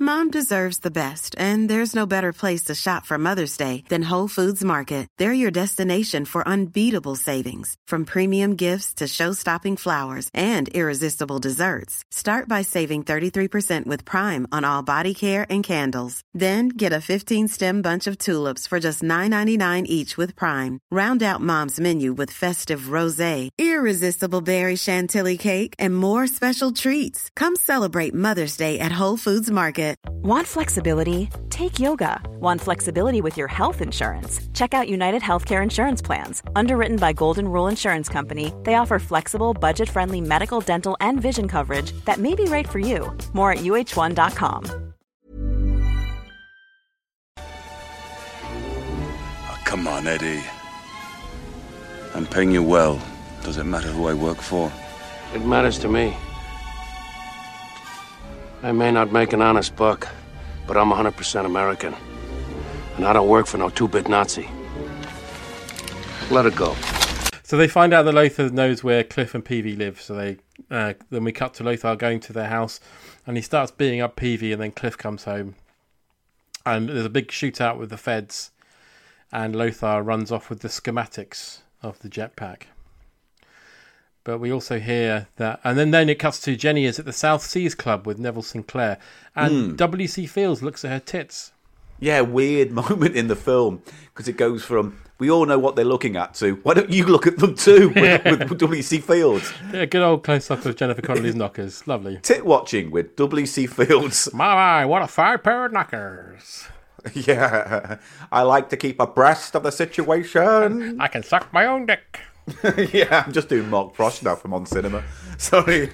Mom deserves the best, and there's no better place to shop for Mother's Day than Whole Foods Market. They're your destination for unbeatable savings, from premium gifts to show-stopping flowers and irresistible desserts. Start by saving 33% with Prime on all body care and candles. Then get a 15-stem bunch of tulips for just $9.99 each with Prime. Round out Mom's menu with festive rosé, irresistible berry chantilly cake, and more special treats. Come celebrate Mother's Day at Whole Foods Market. Want flexibility? Take yoga. Want flexibility with your health insurance? Check out United Healthcare Insurance Plans. Underwritten by Golden Rule Insurance Company, they offer flexible, budget-friendly medical, dental, and vision coverage that may be right for you. More at uh1.com. Oh, come on, Eddie. I'm paying you well. Does it matter who I work for? It matters to me. I may not make an honest buck, but I'm 100% American. And I don't work for no two-bit Nazi. Let it go. So they find out that Lothar knows where Cliff and Peavy live. So then we cut to Lothar going to their house, and he starts beating up Peavy, and then Cliff comes home. And there's a big shootout with the feds, and Lothar runs off with the schematics of the jetpack. But we also hear that... And then it cuts to Jenny is at the South Seas Club with Neville Sinclair. And W.C. Fields looks at her tits. Yeah, weird moment in the film. Because it goes from, we all know what they're looking at, to, why don't you look at them too, with W.C. Fields. Yeah, good old close-up of Jennifer Connelly's knockers. Lovely. Tit watching with W.C. Fields. My, what a fine pair of knockers. Yeah, I like to keep abreast of the situation. I can suck my own dick. Yeah, I'm just doing Mark Frost now from On Cinema. Sorry.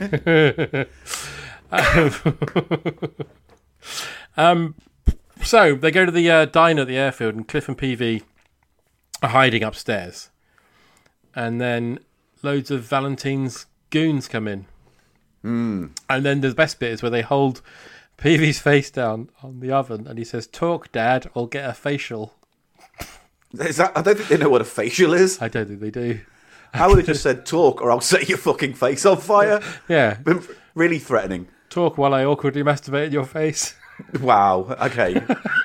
So they go to the diner at the airfield, and Cliff and Peavy are hiding upstairs. And then loads of Valentine's goons come in. And then the best bit is where they hold Peavy's face down on the oven, and he says, "Talk, Dad, or get a facial." I don't think they know what a facial is. I don't think they do. I would have just said talk or I'll set your fucking face on fire. Yeah. Been really threatening. Talk while I awkwardly masturbate in your face. Wow, okay.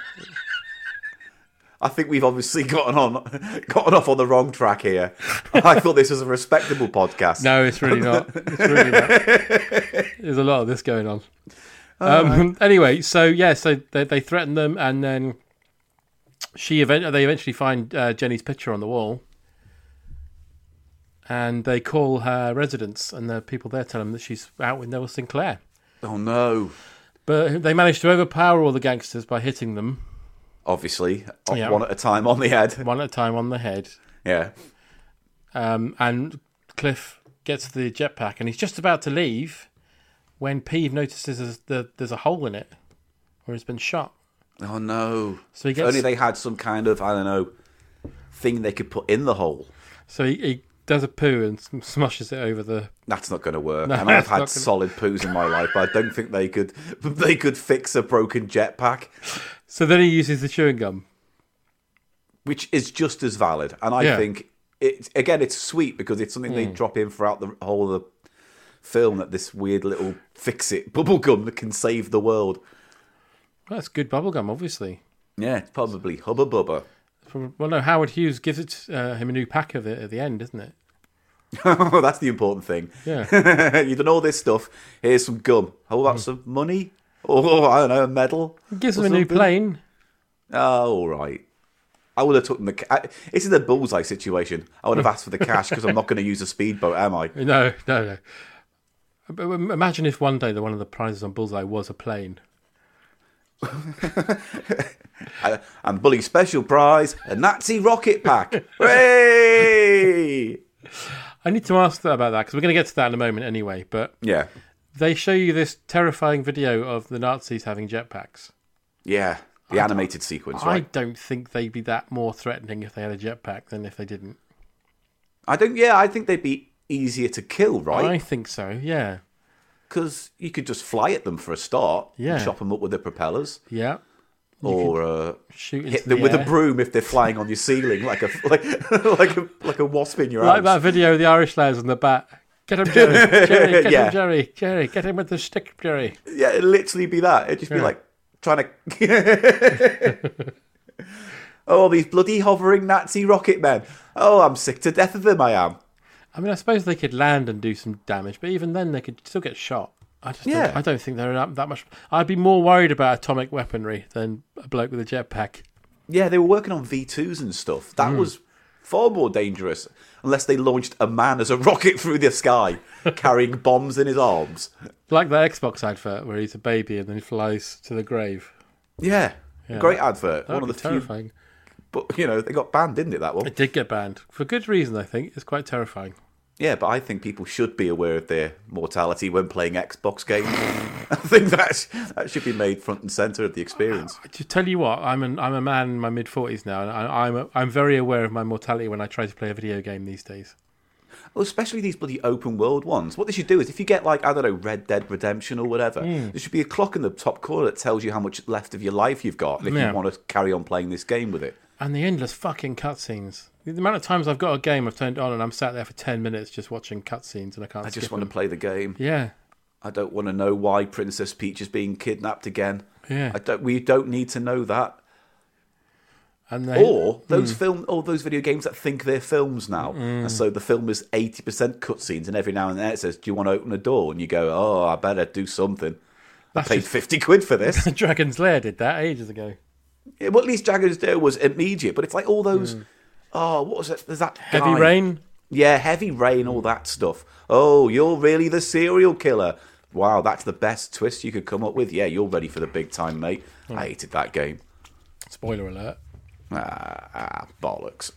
I think we've obviously gotten off on the wrong track here. I thought this was a respectable podcast. No, it's really not. It's really not. There's a lot of this going on. Anyway, so they threaten them, and then they eventually find Jenny's picture on the wall. And they call her residence, and the people there tell them that she's out with Neville Sinclair. Oh, no. But they manage to overpower all the gangsters by hitting them. Obviously. Yeah. One at a time on the head. One at a time on the head. Yeah. And Cliff gets the jetpack, and he's just about to leave when Peeve notices there's a hole in it where it's been shot. Oh, no. So if only they had some kind of, I don't know, thing they could put in the hole. So he does a poo and smushes it over the... That's not going to work. No, and I've had solid poos in my life, but I don't think they could fix a broken jetpack. So then he uses the chewing gum. Which is just as valid. And I think, it's sweet because it's something they drop in throughout the whole of the film, that this weird little fix-it bubblegum that can save the world. Well, that's good bubblegum, obviously. Yeah, it's probably Hubba Bubba. Well, no, Howard Hughes gives him a new pack of it at the end, isn't it? Oh, that's the important thing. Yeah. You've done all this stuff. Here's some gum. How about some money? Or, I don't know, a medal? He gives him a new plane. Oh, all right. I would have took the... This is a bullseye situation. I would have asked for the cash because I'm not going to use a speedboat, am I? No. But imagine if one day one of the prizes on Bullseye was a plane. And Bully special prize, a Nazi rocket pack. Hooray! I need to ask about that because we're going to get to that in a moment anyway. But yeah, they show you this terrifying video of the Nazis having jetpacks. Yeah, the animated sequence, right? I don't think they'd be that more threatening if they had a jetpack than if they didn't. I think they'd be easier to kill, right? I think so, yeah. Because you could just fly at them for a start. Yeah. And chop them up with the propellers. Yeah. Or shoot hit them with a broom if they're flying on your ceiling, like a wasp in your house. Like that video of the Irish lads and the bat. Get him, Jerry. Jerry, get him, Jerry. Jerry, get him with the stick, Jerry. Yeah, it'd literally be that. It'd just be like, trying to... Oh, these bloody hovering Nazi rocket men. Oh, I'm sick to death of them, I am. I mean, I suppose they could land and do some damage, but even then they could still get shot. I don't think they're that much... I'd be more worried about atomic weaponry than a bloke with a jetpack. Yeah, they were working on V2s and stuff. That was far more dangerous, unless they launched a man as a rocket through the sky, carrying bombs in his arms. Like the Xbox advert where he's a baby and then he flies to the grave. Yeah, great advert. One of the terrifying. But, you know, they got banned, didn't it, that one? It did get banned. For good reason, I think. It's quite terrifying. Yeah, but I think people should be aware of their mortality when playing Xbox games. I think that should be made front and centre of the experience. To tell you what, I'm a man in my mid-40s now, and I'm very aware of my mortality when I try to play a video game these days. Well, especially these bloody open world ones. What they should do is, if you get, like, I don't know, Red Dead Redemption or whatever, there should be a clock in the top corner that tells you how much left of your life you've got, and if you want to carry on playing this game with it. And the endless fucking cutscenes. The amount of times I've got a game I've turned on and I'm sat there for 10 minutes just watching cutscenes and I can't. I just want to play the game. Yeah. I don't want to know why Princess Peach is being kidnapped again. Yeah. We don't need to know that. And or those video games that think they're films now, and so the film is 80% cutscenes, and every now and then it says, "Do you want to open a door?" And you go, "Oh, I better do something." I paid £50 for this. Dragon's Lair did that ages ago. Yeah, well, at least Dragon's Lair was immediate, but it's like all those. Oh, what was it? There's that guy. Heavy Rain. Yeah, Heavy Rain, all that stuff. Oh, you're really the serial killer. Wow, that's the best twist you could come up with. Yeah, you're ready for the big time, mate. I hated that game. Spoiler alert. Bollocks.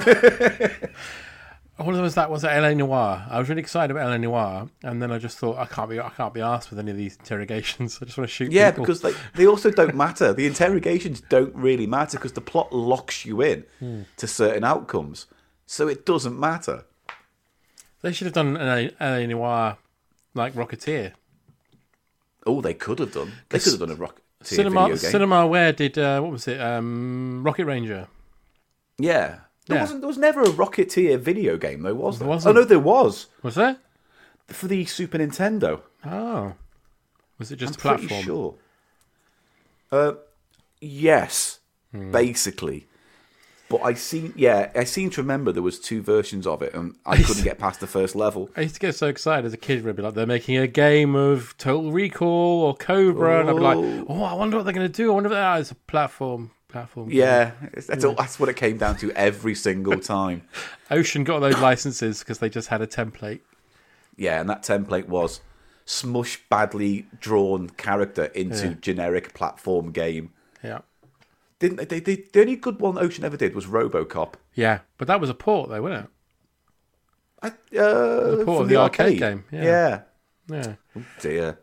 What was that? Was it L.A. Noire? I was really excited about L.A. Noire, and then I just thought I can't be arsed with any of these interrogations. I just want to shoot people. Because they also don't matter. The interrogations don't really matter because the plot locks you in to certain outcomes, so it doesn't matter. They should have done an L.A. Noire like Rocketeer. Oh, they could have done. They could have done a Rocketeer video game. Cinemaware did what was it? Rocket Ranger. Yeah. There was never a Rocketeer video game, though, was there? Wasn't. Oh, no, there was. Was there? For the Super Nintendo. Oh. Was it just I'm a platform? Pretty sure. Yes, basically. But I seem to remember there was 2 versions of it, and I couldn't get past the first level. I used to get so excited as a kid, I'd be like, they're making a game of Total Recall or Cobra, and I'd be like, oh, I wonder what they're going to do. I wonder if that is a platform. Yeah, that's what it came down to every single time. Ocean got those licenses because they just had a template. Yeah, and that template was smush badly drawn character into generic platform game. Yeah. Didn't they? The only good one Ocean ever did was RoboCop. Yeah, but that was a port though, wasn't it? The port of the arcade game. Yeah. Oh dear.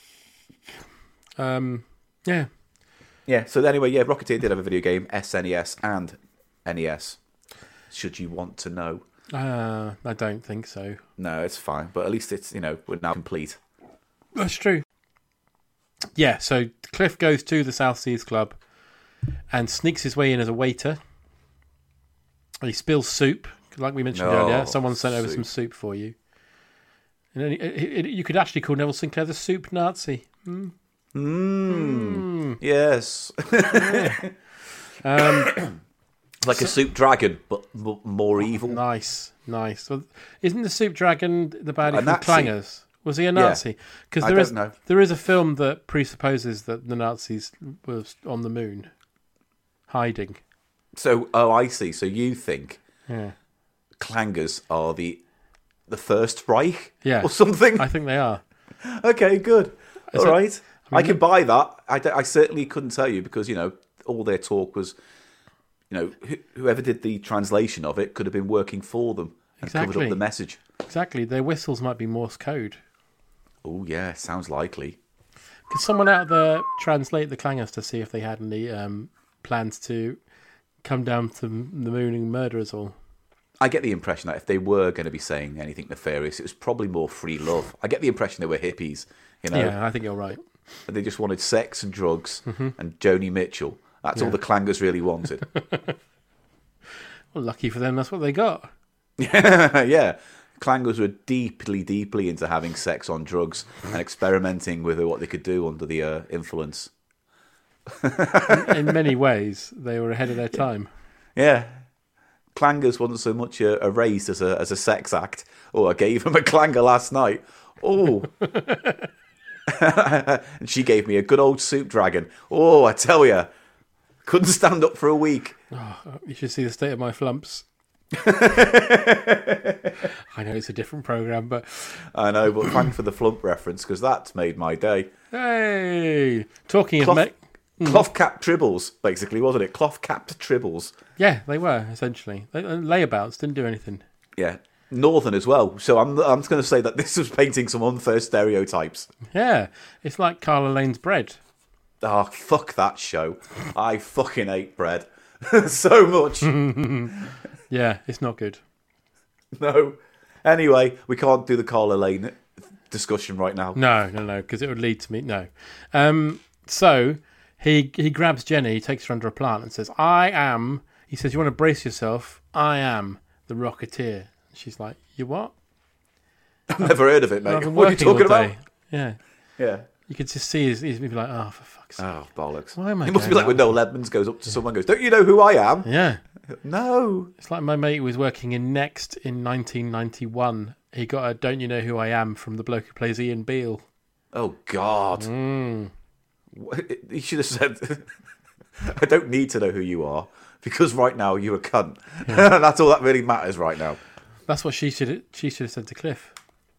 Yeah. Yeah, so anyway, Rocketeer did have a video game, SNES and NES, should you want to know. I don't think so. No, it's fine, but at least it's, we're now complete. That's true. Yeah, so Cliff goes to the South Seas Club and sneaks his way in as a waiter. He spills soup, like we mentioned earlier. Someone sent over some soup for you. And you could actually call Neville Sinclair the soup Nazi. Yes. Like a soup dragon, but more evil. Nice. Well, isn't the soup dragon the baddie from Clangers? Was he a Nazi? Because there is a film that presupposes that the Nazis was on the moon, hiding. So, I see. So you think Clangers are the First Reich? Yeah. Or something? I think they are. Okay, good. All right. I can buy that. I certainly couldn't tell you because, all their talk was, whoever did the translation of it could have been working for them and covered up the message. Exactly. Their whistles might be Morse code. Oh, yeah. Sounds likely. Could someone out there translate the Clangers to see if they had any plans to come down to the moon and murder us all? I get the impression that if they were going to be saying anything nefarious, it was probably more free love. I get the impression they were hippies. Yeah, I think you're right. They just wanted sex and drugs and Joni Mitchell. That's all the Clangers really wanted. Well, lucky for them, that's what they got. Yeah. Clangers were deeply, deeply into having sex on drugs and experimenting with what they could do under the influence. In many ways, they were ahead of their time. Yeah. Clangers wasn't so much a race as a sex act. Oh, I gave him a clanger last night. Oh. And she gave me a good old soup dragon. Oh, I tell you. Couldn't stand up for a week. Oh, you should see the state of my flumps. I know it's a different programme, but... I know, but thanks for the flump reference, because that's made my day. Hey! Talking Cloth, of... Cloth-capped tribbles, basically, wasn't it? Cloth-capped tribbles. Yeah, they were, essentially. Layabouts didn't do anything. Yeah. Northern as well. So I'm just going to say that this was painting some unfair stereotypes. Yeah, it's like Carla Lane's bread. Oh, fuck that show. I fucking hate bread so much. Yeah, it's not good. No. Anyway, we can't do the Carla Lane discussion right now. No, because it would lead to me. No. So he grabs Jenny, he takes her under a plant and says, he says, you want to brace yourself? I am the Rocketeer. She's like, you what? I've never heard of it, mate. I've been What are you working all talking about? day. Yeah. Yeah. You could just see he's like, oh, for fuck's sake. Oh, bollocks. Why am I It must be going like when out? Noel Edmonds goes up to someone and goes, don't you know who I am? Yeah. No. It's like my mate who was working in Next in 1991. He got a Don't You Know Who I Am from the bloke who plays Ian Beale. Oh, God. He should have said, I don't need to know who you are, because right now you're a cunt. Yeah. That's all that really matters right now. That's what she should have said to Cliff.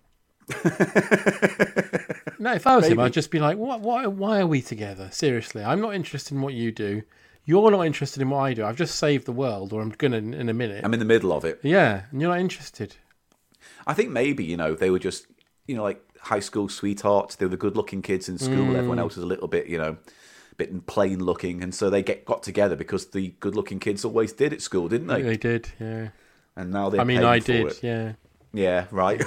No, if I was him, I'd just be like, why are we together? Seriously, I'm not interested in what you do. You're not interested in what I do. I've just saved the world, or I'm going to in a minute. I'm in the middle of it. Yeah, and you're not interested. I think maybe, they were just, like high school sweethearts. They were the good-looking kids in school. Everyone else was a little bit, bit plain looking. And so they got together because the good-looking kids always did at school, didn't they? They did, yeah. And now they're I did, yeah. Yeah, right.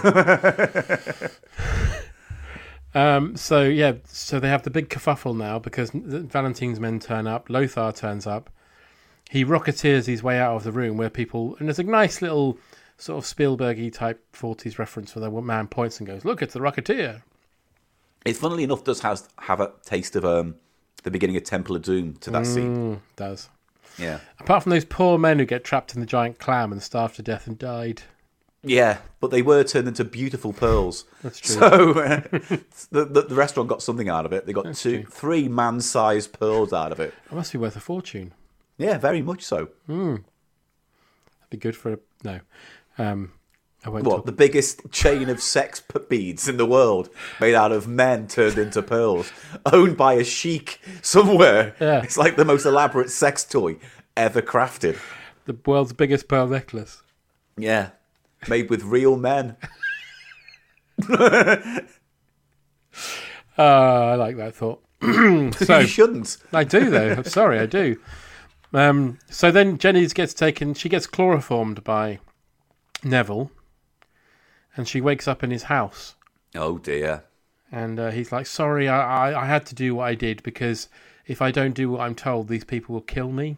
So they have the big kerfuffle now because Valentine's men turn up. Lothar turns up. He rocketeers his way out of the room where people... And there's a nice little sort of Spielberg-y type 40s reference where the man points and goes, look, it's the Rocketeer. It, funnily enough, does have a taste of the beginning of Temple of Doom to that scene. It does. Yeah. Apart from those poor men who get trapped in the giant clam and starved to death and died. Yeah, but they were turned into beautiful pearls. That's true. So the restaurant got something out of it. They got 3 man-sized pearls out of it. It must be worth a fortune. Yeah, very much so. That'd be good for no. I won't What, talk. the biggest chain of sex beads in the world, made out of men turned into pearls, owned by a sheik somewhere. Yeah. It's like the most elaborate sex toy ever crafted. The world's biggest pearl necklace. Yeah, made with real men. I like that thought. So you shouldn't. I do though. I'm sorry, I do. So then Jenny gets taken. She gets chloroformed by Neville, and she wakes up in his house. Oh dear. And he's like, "Sorry, I had to do what I did because if I don't do what I'm told, these people will kill me."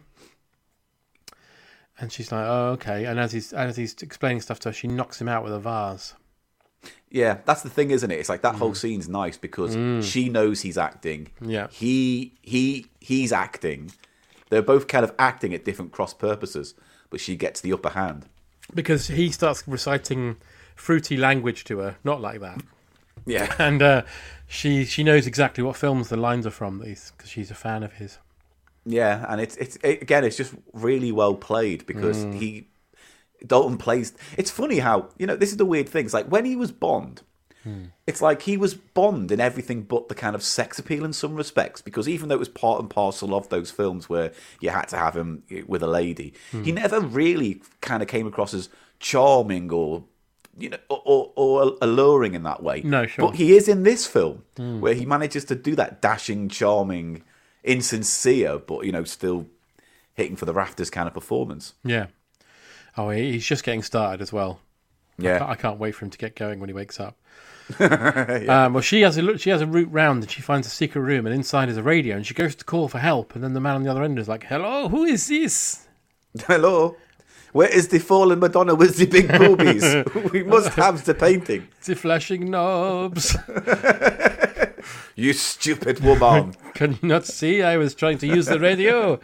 And she's like, "Oh, okay." And as he's explaining stuff to her, she knocks him out with a vase. Yeah, that's the thing, isn't it? It's like that whole scene's nice because she knows he's acting. Yeah. He's acting. They're both kind of acting at different cross purposes, but she gets the upper hand. Because he starts reciting fruity language to her, not like that. Yeah. And she knows exactly what films the lines are from, because she's a fan of his. Yeah, and it's just really well played because Dalton plays. It's funny how, this is the weird thing. It's like when he was Bond, it's like he was Bond in everything but the kind of sex appeal in some respects, because even though it was part and parcel of those films where you had to have him with a lady, he never really kind of came across as charming or or alluring in that way. No, sure. But he is in this film where he manages to do that dashing, charming, insincere, but still hitting for the rafters kind of performance. Yeah. Oh, he's just getting started as well. Yeah, I can't wait for him to get going when he wakes up. Well, she has a route round and she finds a secret room, and inside is a radio, and she goes to call for help, and then the man on the other end is like, "Hello, who is this?" Hello, where is the fallen Madonna with the big boobies? We must have the painting. The flashing knobs. You stupid woman. Can you not see? I was trying to use the radio.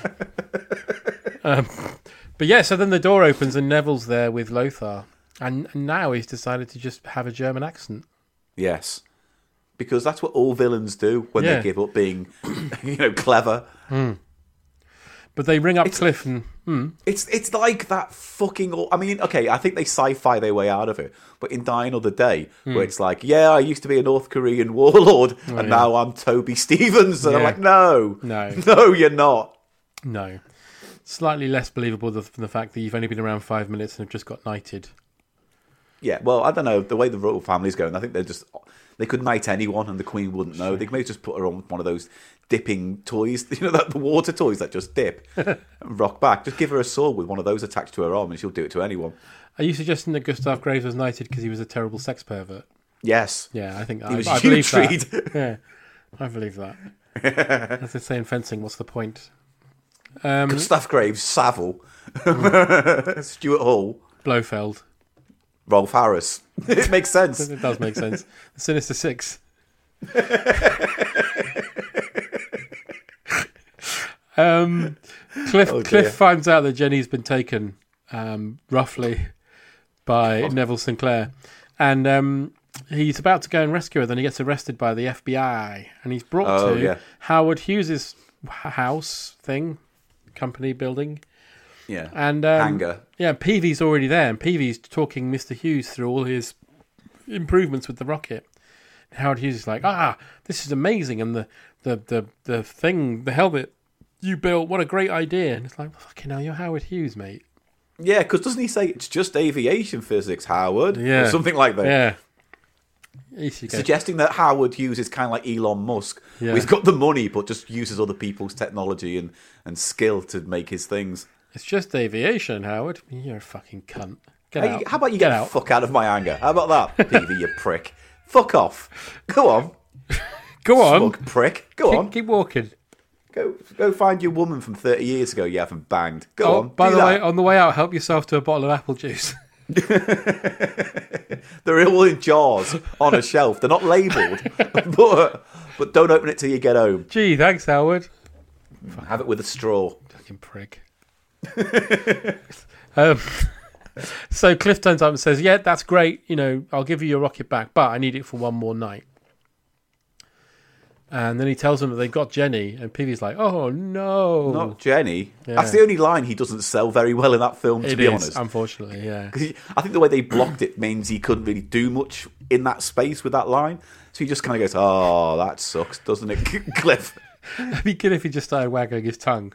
But yeah, so then the door opens and Neville's there with Lothar. And now he's decided to just have a German accent. Yes. Because that's what all villains do when they give up being, clever. Mm. But they ring up Cliff and... It's like that fucking... I mean, okay, I think they sci-fi their way out of it. But in Die Another Day, where it's like, I used to be a North Korean warlord, and now I'm Toby Stephens. And I'm like, no, you're not. No. Slightly less believable than the fact that you've only been around 5 minutes and have just got knighted. Yeah, well, I don't know. The way the royal family's going, I think they could knight anyone and the Queen wouldn't know. They may just put her on one of those dipping toys, the water toys that just dip and rock back. Just give her a sword with one of those attached to her arm and she'll do it to anyone. Are you suggesting that Gustav Graves was knighted because he was a terrible sex pervert? Yes. Yeah, I think he was I believe that. Yeah, I believe that. As they say in fencing, what's the point? Gustav Graves, Savile, Stuart Hall, Blofeld, Rolf Harris. It makes sense. It does make sense. The Sinister Six. Cliff finds out that Jenny's been taken, roughly, by Neville Sinclair. And he's about to go and rescue her, then he gets arrested by the FBI. And he's brought to Howard Hughes' house thing, company building. Yeah. And hangar. Yeah, Peavy's already there, and Peavy's talking Mr. Hughes through all his improvements with the rocket. And Howard Hughes is like, this is amazing, and the thing, the helmet you built, what a great idea. And it's like, fucking hell, you're Howard Hughes, mate. Yeah, because doesn't he say it's just aviation physics, Howard? Yeah. Or something like that. Yeah. Suggesting that Howard Hughes is kind of like Elon Musk. Yeah. He's got the money, but just uses other people's technology and skill to make his things. It's just aviation, Howard. You're a fucking cunt. Get out. How about you get the fuck out of my anger? How about that, Peavy, you prick? Fuck off. Go on. Go on. Smug prick. Go on. Keep walking. Go find your woman from 30 years ago you haven't banged. Go on. By the way, on the way out, help yourself to a bottle of apple juice. They're all in jars on a shelf. They're not labelled. but don't open it till you get home. Gee, thanks, Howard. Have it with a straw. Fucking prick. So Cliff turns up and says, yeah, that's great. I'll give you your rocket back, but I need it for one more night. And then he tells them that they've got Jenny, and Peavy's like, oh, no. Not Jenny. Yeah. That's the only line he doesn't sell very well in that film, to be honest. Unfortunately, yeah. Because I think the way they blocked it means he couldn't really do much in that space with that line. So he just kind of goes, oh, that sucks, doesn't it, Cliff? It'd be good if he just started wagging his tongue.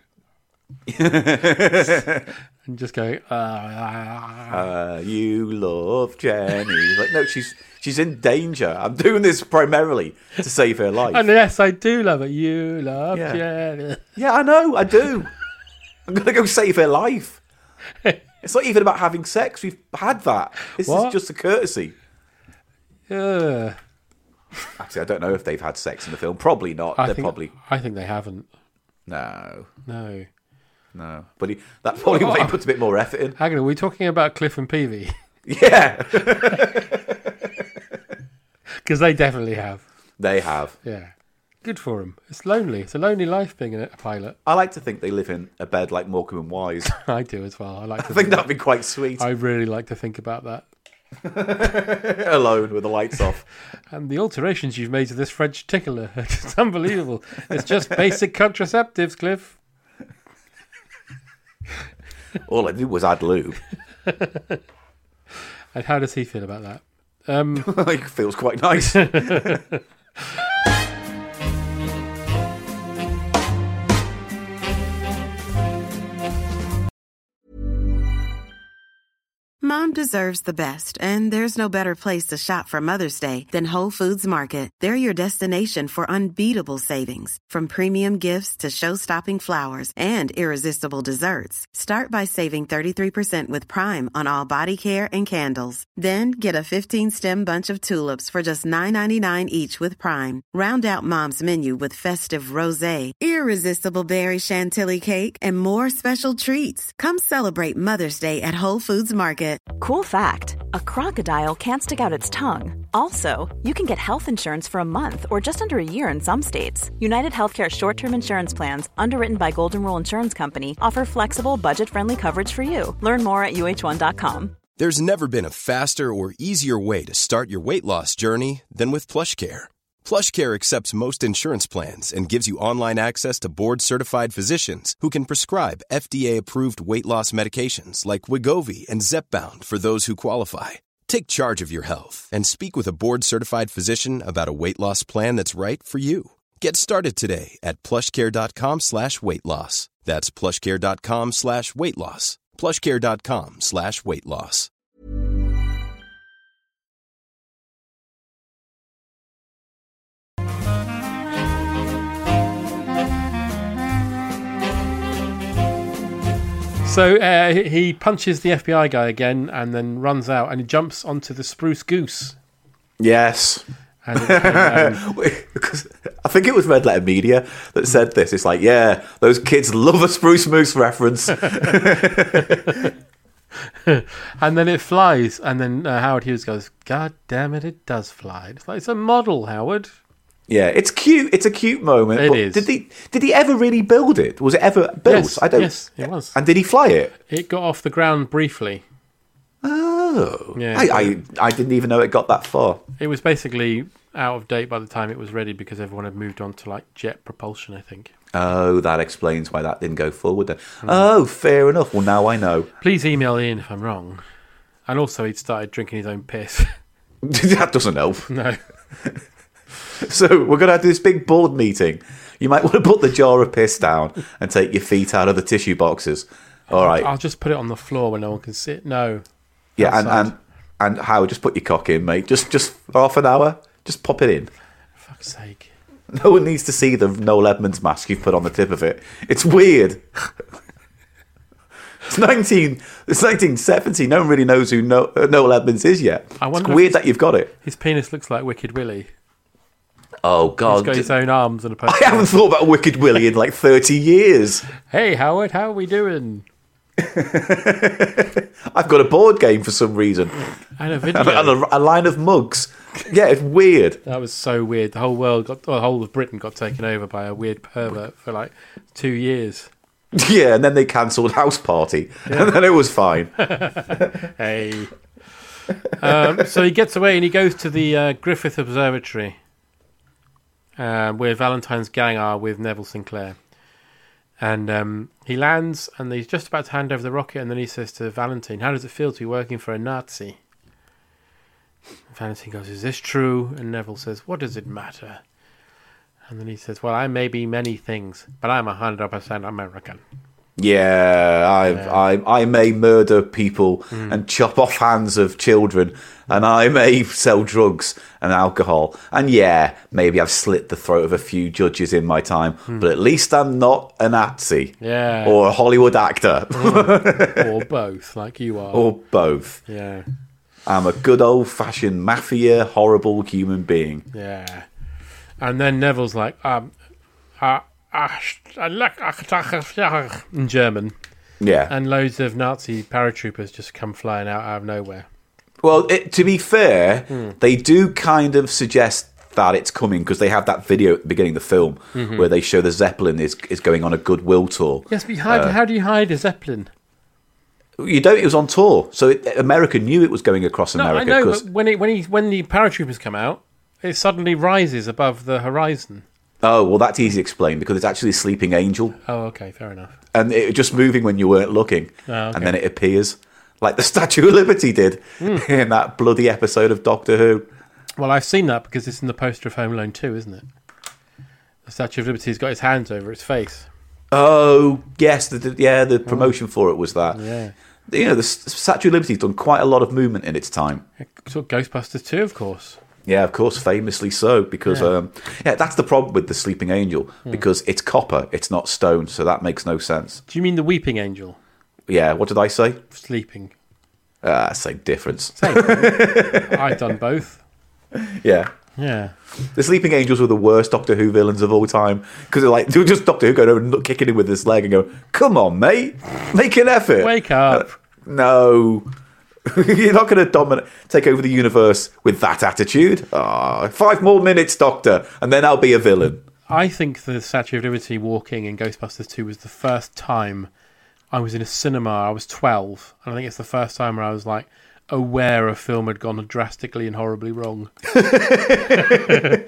And just going, you love Jenny. Like, no, she's in danger. I'm doing this primarily to save her life. And yes, I do love it. You love Jenny. Yeah, I know, I do. I'm going to go save her life. It's not even about having sex. We've had that. This is just a courtesy. Yeah. Actually, I don't know if they've had sex in the film. Probably not. I think they haven't. No. But that's probably why he puts a bit more effort in. Hang on, are we talking about Cliff and Peavy? Yeah. Because they definitely have. They have. Yeah. Good for them. It's lonely. It's a lonely life being a pilot. I like to think they live in a bed like Morecambe and Wise. I do as well. I think that'd be quite sweet. I really like to think about that. Alone with the lights off. And the alterations you've made to this French tickler, it's unbelievable. It's just basic contraceptives, Cliff. All I did was add lube. And how does he feel about that? He feels quite nice. Mom deserves the best, and there's no better place to shop for Mother's Day than Whole Foods Market. They're your destination for unbeatable savings, from premium gifts to show-stopping flowers and irresistible desserts. Start by saving 33% with Prime on all body care and candles. Then get a 15-stem bunch of tulips for just $9.99 each with Prime. Round out Mom's menu with festive rosé, irresistible berry chantilly cake, and more special treats. Come celebrate Mother's Day at Whole Foods Market. Cool fact, a crocodile can't stick out its tongue. Also, you can get health insurance for a month or just under a year in some states. United Healthcare short-term insurance plans, underwritten by Golden Rule Insurance Company, offer flexible, budget-friendly coverage for you. Learn more at uh1.com. There's never been a faster or easier way to start your weight loss journey than with PlushCare. PlushCare accepts most insurance plans and gives you online access to board-certified physicians who can prescribe FDA-approved weight loss medications like Wegovy and Zepbound for those who qualify. Take charge of your health and speak with a board-certified physician about a weight loss plan that's right for you. Get started today at plushcare.com/weight loss. That's plushcare.com/weight loss. plushcare.com/weight loss. So he punches the FBI guy again and then runs out and he jumps onto the spruce goose. Yes. And because I think it was Red Letter Media that said this. It's like, yeah, those kids love a spruce moose reference. And then it flies. And then Howard Hughes goes, God damn it, it does fly. It's like, it's a model, Howard. Yeah, it's cute. It's a cute moment. It is. Did he ever really build it? Was it ever built? Yes, it was. And did he fly it? It got off the ground briefly. Oh. Yeah. I didn't even know it got that far. It was basically out of date by the time it was ready because everyone had moved on to like jet propulsion, I think. Oh, that explains why that didn't go forward then. Oh, fair enough. Well, now I know. Please email Ian if I'm wrong. And also he'd started drinking his own piss. That doesn't help. No. So we're going to have this big board meeting. You might want to put the jar of piss down and take your feet out of the tissue boxes. All right. I'll just put it on the floor where no one can sit. No. Yeah, outside. and Howard, just put your cock in, mate. Just half an hour. Just pop it in. For fuck's sake. No one needs to see the Noel Edmonds mask you've put on the tip of it. It's weird. It's 1970. No one really knows who Noel Edmonds is yet. It's weird that you've got it. His penis looks like Wicked Willie. Oh, God. He's got his own arms and a I haven't thought about Wicked Willie in like 30 years. Hey, Howard, how are we doing? I've got a board game for some reason. And a video. And a line of mugs. Yeah, it's weird. That was so weird. The whole of Britain got taken over by a weird pervert for like 2 years. Yeah, and then they cancelled House Party. Yeah. And then it was fine. Hey. So he gets away and he goes to the Griffith Observatory. Where Valentine's gang are with Neville Sinclair. And he lands and he's just about to hand over the rocket and then he says to Valentine, how does it feel to be working for a Nazi? Valentine goes, is this true? And Neville says, what does it matter? And then he says, well, I may be many things, but I'm 100% American. Yeah, I may murder people and chop off hands of children, and I may sell drugs and alcohol, and yeah, maybe I've slit the throat of a few judges in my time, but at least I'm not a Nazi, or a Hollywood actor, or both, like you are, or both. Yeah, I'm a good old-fashioned mafia, horrible human being. Yeah, and then Neville's like, in German. Yeah. And loads of Nazi paratroopers just come flying out of nowhere. Well, to be fair, they do kind of suggest that it's coming because they have that video at the beginning of the film where they show the Zeppelin is going on a goodwill tour. Yes, but how do you hide a Zeppelin? You don't. It was on tour, so America knew it was going across America. No, I know, but when the paratroopers come out, it suddenly rises above the horizon. Oh, well, that's easy to explain because it's actually a sleeping angel. Oh, okay, fair enough. And it just moving when you weren't looking. Oh, okay. And then it appears, like the Statue of Liberty did in that bloody episode of Doctor Who. Well, I've seen that because it's in the poster of Home Alone 2, isn't it? The Statue of Liberty's got his hands over its face. Oh, yes. The promotion for it was that. Yeah. You know, the Statue of Liberty's done quite a lot of movement in its time. So Ghostbusters 2, of course. Yeah, of course, famously so, because that's the problem with the Sleeping Angel, because it's copper, it's not stone, so that makes no sense. Do you mean the Weeping Angel? Yeah, what did I say? Sleeping. Same difference. Same thing. I've done both. Yeah. Yeah. The Sleeping Angels were the worst Doctor Who villains of all time, because they were just Doctor Who going over and kicking him with his leg and going, come on, mate, make an effort. Wake up. No. You're not going to take over the universe with that attitude. 5 more minutes, Doctor, and then I'll be a villain. I think the Statue of Liberty walking in Ghostbusters 2 was the first time I was in a cinema. I was 12, and I think it's the first time where I was like aware a film had gone drastically and horribly wrong. I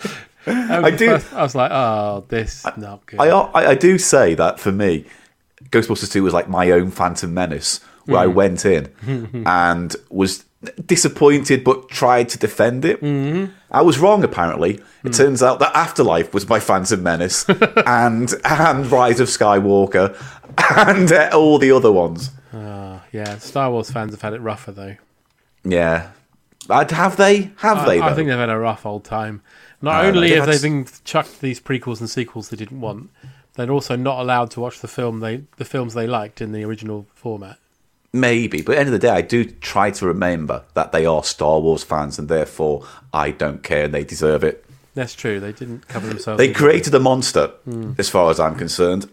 was like, oh, this is not good. I do say that for me, Ghostbusters 2 was like my own Phantom Menace, where I went in and was disappointed but tried to defend it. I was wrong, apparently. It turns out that Afterlife was my Phantom Menace and Rise of Skywalker and all the other ones. Yeah, Star Wars fans have had it rougher, though. Yeah. Have they? I think they've had a rough old time. Not only have they been chucked these prequels and sequels they didn't want, they're also not allowed to watch the films they liked in the original format. Maybe, but at the end of the day, I do try to remember that they are Star Wars fans, and therefore I don't care, and they deserve it. That's true. They didn't cover themselves. They created a monster, as far as I'm concerned.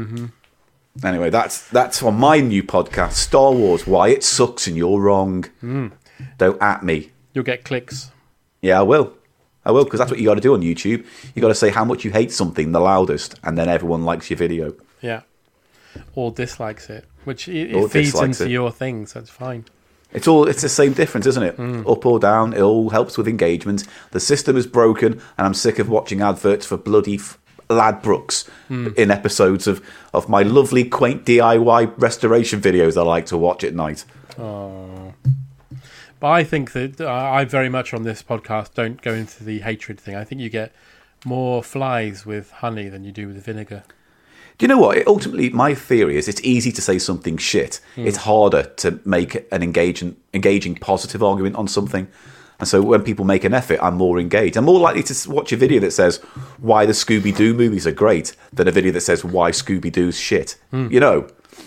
Anyway, that's on my new podcast, Star Wars: Why It Sucks and You're Wrong. Don't at me. You'll get clicks. Yeah, I will, because that's what you got to do on YouTube. You got to say how much you hate something the loudest, and then everyone likes your video. Yeah, or dislikes it, which it feeds into your things. That's fine. It's the same difference, isn't it? Up or down, it all helps with engagement. The system is broken, and I'm sick of watching adverts for bloody Ladbrokes in episodes of my lovely, quaint DIY restoration videos I like to watch at night. Oh. But I think that I very much on this podcast don't go into the hatred thing. I think you get more flies with honey than you do with vinegar. Do you know what? Ultimately, my theory is it's easy to say something shit. It's harder to make an engaging positive argument on something. And so when people make an effort, I'm more engaged. I'm more likely to watch a video that says why the Scooby-Doo movies are great than a video that says why Scooby-Doo's shit. You know?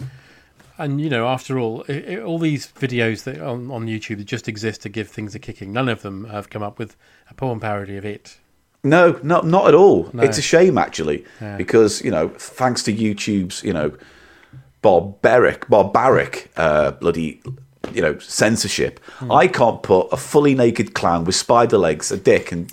And, after all these videos that on YouTube that just exist to give things a kicking, none of them have come up with a porn parody of it. No, not at all. No. It's a shame, actually, because, thanks to YouTube's, barbaric, bloody, censorship, I can't put a fully naked clown with spider legs, a dick, and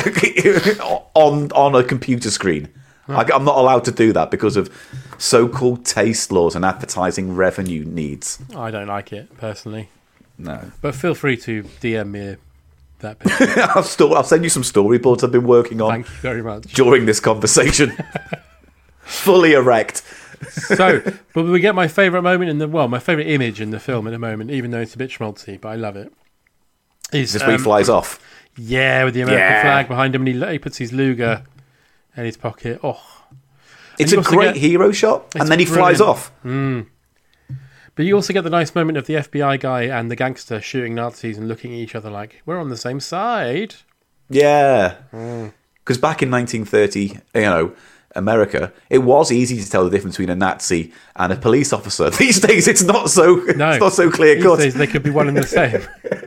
on a computer screen. I'm not allowed to do that because of so-called taste laws and advertising revenue needs. I don't like it, personally. No. But feel free to DM me that picture. I'll send you some storyboards I've been working on. Thank you very much. During this conversation. Fully erect. So, but we get my favourite moment my favourite image in the film in a moment, even though it's a bit schmaltzy, but I love it. Is this when he flies off? Yeah, with the American flag behind him, and he puts his Luger in his pocket. Oh, it's a great hero shot, and then he flies off. But you also get the nice moment of the FBI guy and the gangster shooting Nazis and looking at each other like, we're on the same side. Yeah. Because back in 1930, America, it was easy to tell the difference between a Nazi and a police officer. These days, it's not so clear cut. These days, they could be one and the same.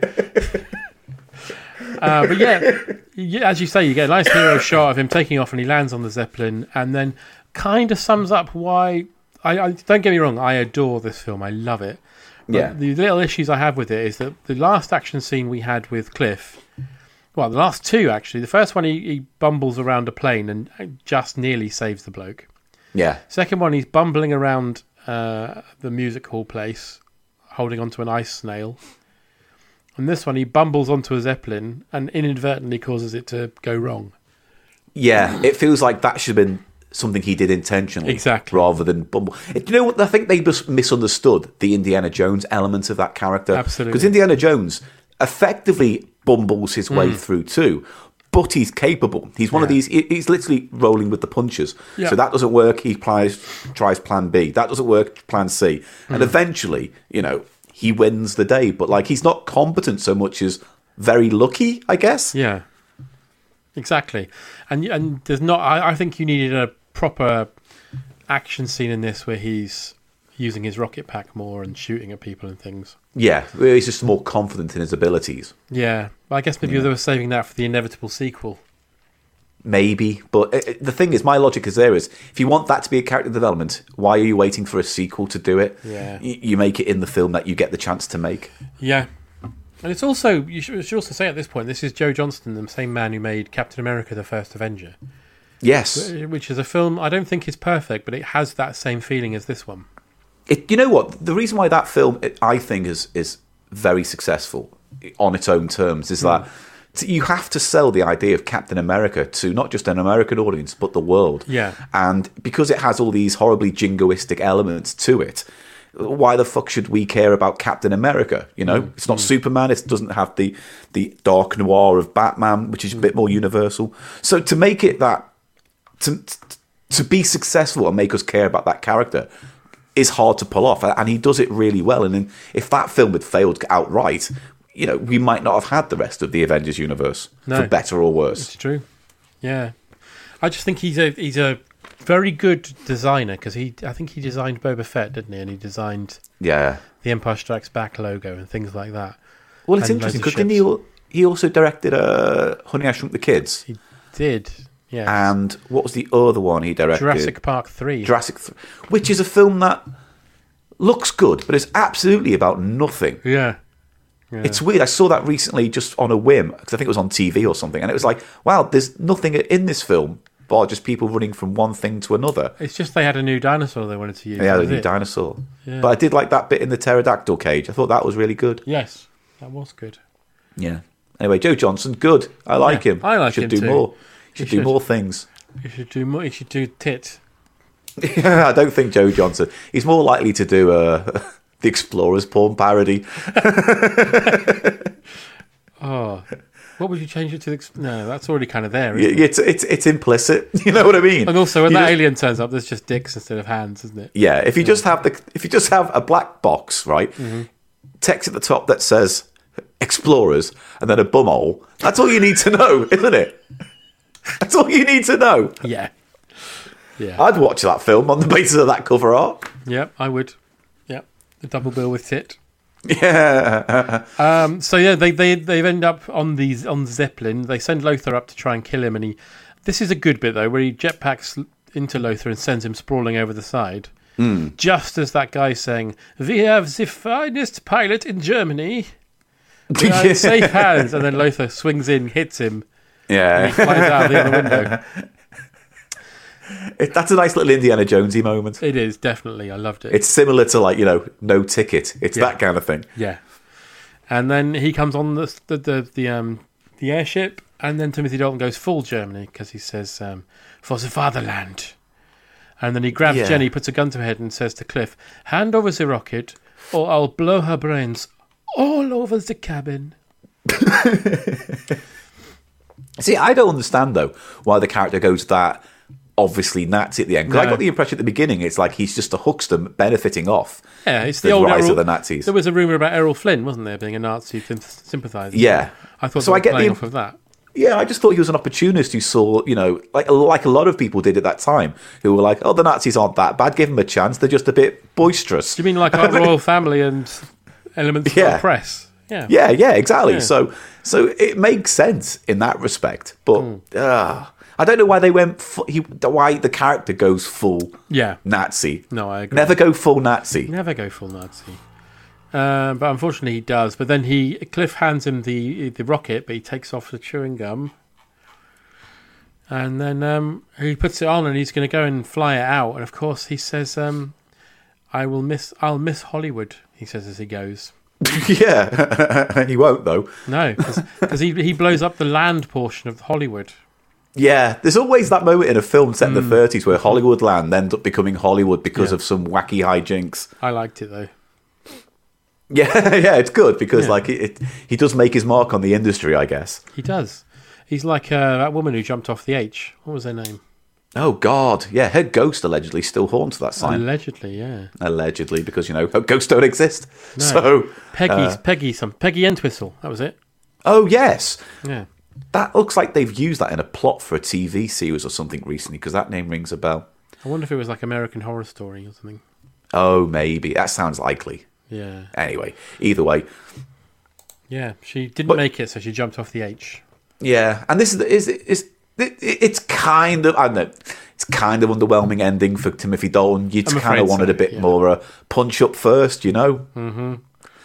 But yeah, as you say, you get a nice hero shot of him taking off and he lands on the Zeppelin and then kind of sums up why... I don't get me wrong, I adore this film. I love it. But the little issues I have with it is that the last action scene we had with Cliff... Well, the last two, actually. The first one, he bumbles around a plane and just nearly saves the bloke. Yeah. Second one, he's bumbling around the music hall place, holding onto an ice snail. And this one, he bumbles onto a Zeppelin and inadvertently causes it to go wrong. Yeah, it feels like that should have been something he did intentionally. Exactly. Rather than bumble. Do you know what? I think they just misunderstood the Indiana Jones element of that character. Absolutely. Because Indiana Jones effectively bumbles his way through too, but he's capable. He's one of these, he's literally rolling with the punches. Yeah. So that doesn't work, he tries plan B. That doesn't work, plan C. And eventually, he wins the day. But he's not competent so much as very lucky, I guess. Yeah, exactly. And there's not, I think you needed a proper action scene in this where he's using his rocket pack more and shooting at people and things. Yeah, he's just more confident in his abilities. Yeah, I guess maybe they were saving that for the inevitable sequel. Maybe, but the thing is, my logic is if you want that to be a character development, why are you waiting for a sequel to do it? Yeah. You make it in the film that you get the chance to make. Yeah, And it's also, you should also say at this point, this is Joe Johnston, the same man who made Captain America: The First Avenger. Yes. Which is a film I don't think is perfect, but it has that same feeling as this one. You know what? The reason why that film, I think, is very successful on its own terms is that you have to sell the idea of Captain America to not just an American audience, but the world. Yeah. And because it has all these horribly jingoistic elements to it, why the fuck should we care about Captain America? You know, it's not Superman. It doesn't have the dark noir of Batman, which is a bit more universal. So to make it that, to be successful and make us care about that character is hard to pull off. And he does it really well. And if that film had failed outright, you know, we might not have had the rest of the Avengers universe, for better or worse. It's true. Yeah. I just think he's a very good designer, because I think he designed Boba Fett, didn't he? And he designed the Empire Strikes Back logo and things like that. Well, it's interesting because he also directed Honey, I Shrunk the Kids. He did, yeah. And what was the other one he directed? Jurassic Park 3. Which is a film that looks good, but it's absolutely about nothing. Yeah. It's weird. I saw that recently just on a whim, because I think it was on TV or something, and it was like, wow, there's nothing in this film but just people running from one thing to another. It's just they had a new dinosaur they wanted to use. They had a new dinosaur. Yeah. But I did like that bit in the pterodactyl cage. I thought that was really good. Yes, that was good. Yeah. Anyway, Joe Johnston, good. I like him. I like him too. More. Should do more things. You should do more. You should do tit. I don't think Joe Johnston. He's more likely to do the Explorers porn parody. Oh, what would you change it to? No, that's already kind of there. It's implicit. You know what I mean? And also, when that alien turns up, there's just dicks instead of hands, isn't it? Yeah. If you just have a black box, right? Mm-hmm. Text at the top that says Explorers and then a bumhole. That's all you need to know, isn't it? That's all you need to know. Yeah. Yeah. I'd watch that film on the basis of that cover art. Yep, I would. Yep. The double bill with tit. Yeah. So yeah, they end up on Zeppelin. They send Lothar up to try and kill him, and this is a good bit though, where he jetpacks into Lothar and sends him sprawling over the side. Just as that guy's saying, "We have the finest pilot in Germany. We are in safe hands," and then Lothar swings in, hits him. Yeah. And he flies out the other window. That's a nice little Indiana Jonesy moment. It is, definitely. I loved it. It's similar to, like, you know, No Ticket. It's that kind of thing. Yeah. And then he comes on the airship, and then Timothy Dalton goes full Germany, because he says, for the fatherland. And then he grabs Jenny, puts a gun to her head, and says to Cliff, hand over the rocket, or I'll blow her brains all over the cabin. See, I don't understand, though, why the character goes that obviously Nazi at the end. Because I got the impression at the beginning it's like he's just a huckster benefiting off it's the old rise of the Nazis. There was a rumour about Errol Flynn, wasn't there, being a Nazi sympathiser? Yeah. I thought so. I get off of that. Yeah, I just thought he was an opportunist who saw, you know, like a lot of people did at that time, who were like, oh, the Nazis aren't that bad, give them a chance, they're just a bit boisterous. Do you mean like our royal family and elements of the press? Yeah, exactly. Yeah. So it makes sense in that respect, but I don't know why they went. Why the character goes full Nazi? No, I agree. Never go full Nazi. Never go full Nazi. But unfortunately, he does. But then Cliff hands him the rocket, but he takes off the chewing gum, and then he puts it on, and he's going to go and fly it out. And of course, he says, I'll miss Hollywood. He says as he goes. Yeah, he won't though. No, because he blows up the land portion of Hollywood. Yeah, there's always that moment in a film set in the 30s where Hollywood land ends up becoming Hollywood because of some wacky hijinks. I liked it though. Yeah, it's good because like he does make his mark on the industry, I guess. He does. He's like that woman who jumped off the H. What was her name? Oh God, yeah, her ghost allegedly still haunts that sign. Allegedly, yeah. Allegedly, because you know ghosts don't exist. No. So Peggy Entwistle. That was it. Oh yes. Yeah. That looks like they've used that in a plot for a TV series or something recently, because that name rings a bell. I wonder if it was like American Horror Story or something. Oh, maybe. That sounds likely. Yeah. Anyway, either way. Yeah, she didn't make it, so she jumped off the H. Yeah, and this it's kind of, I don't know, it's kind of underwhelming ending for Timothy Dalton. You kind of wanted a bit more punch up first, you know? Mm-hmm.